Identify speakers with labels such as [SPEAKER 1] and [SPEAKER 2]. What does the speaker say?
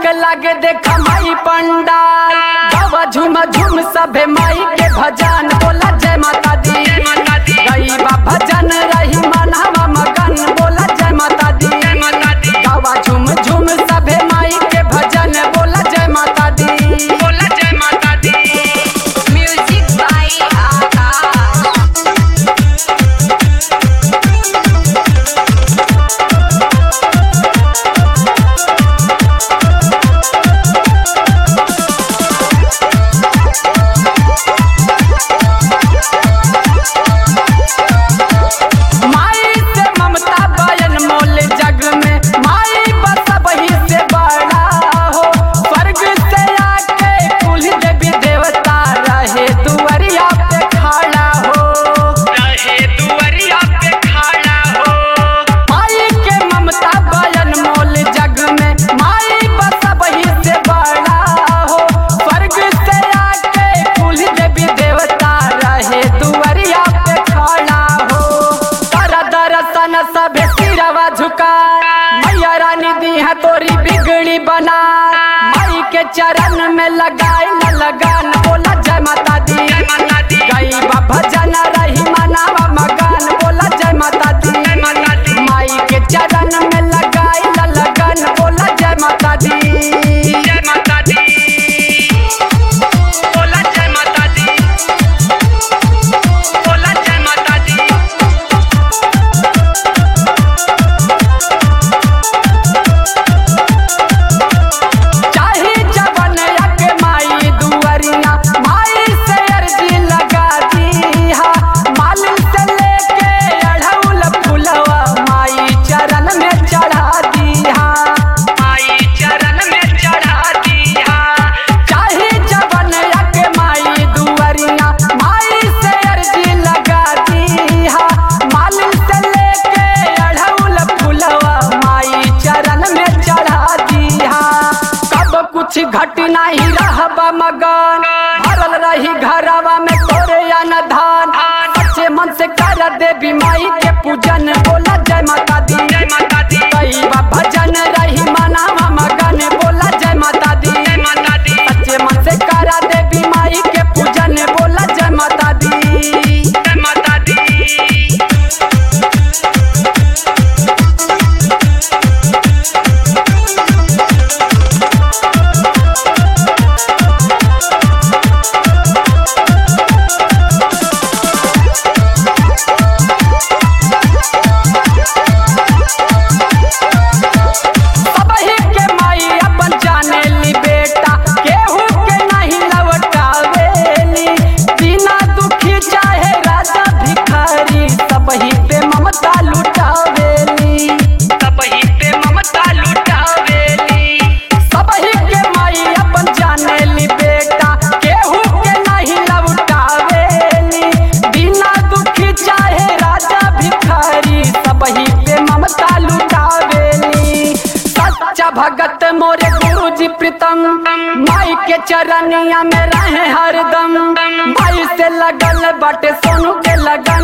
[SPEAKER 1] के लागे देखा माई पंडाल, गावा झूम झूम सभे माई के भजन, बोला जय माता दी गई बा भजन रही मनहवा मगन, बोला जय माता दी गावा झूम झूम सभे माई के भजन, बोला जय माता दी
[SPEAKER 2] म्यूजिक बाय आकाश।
[SPEAKER 1] माई से ममता बयन मोल जग में, माई बस वही से बड़ा हो, स्वर्ग से आके कुल देवी देवता रहे दुआरिया पे खड़ा हो, माई के ममता बयन मोल जग में, माई बस वही से बड़ा हो, स्वर्ग से आके कुल देवी देवता रहे दुआरिया पे खड़ा हो, कर दर्शन सभे सिरवा झुका, मैया रानी दी है तोरी बिगड़ी बना, माई के चरण में लगाए न लगान, बोला जय माता दी गई बा भजन रही मनावा मगन, बोला जय माता दी माई के चरण में लगाए न लगन, बोला जय माता दी चाहे जवन यक माई दुआरिया, माई से अर्जी लगा दीहा, मालिन से लेके अढ़ौल फुलवा माई चरण में चढ़ा दीहा, चाहे जवन यक माई दुआरिया, माई से अर्जी लगा दीहा, मालिन से लेके अढ़ौल फुलवा माई चरण में चढ़ा दीहा, कब कुछ घट नहीं रहबा मगन, भरल रही घरवा में तोरे अनधान, सच्चे मन से कर देवी माई के पूजन, बोला जय माता दी कई बा भजन रही मनावा मगन, बोला जय माता दी सच्चे मन से कर देवी माई के पूजन, बोला जय माता दी सबही के माई अपन जाने ली बेटा, केहू के नहीं लौटावेली, बिना दुखी चाहे राजा भिखारी, सबही पे ममता लुटावेली, सबही के माई अपन जाने ली बेटा, केहू के नहीं लौटावेली, बिना दुखी चाहे राजा भिखारी, सबही पे ममता लुटावेली, सच्चा भगत मोरे गुरुजी प्रीतम, माई के चरनिया में रहे हरदम, माई से लगल बाटे सोनू के लगन,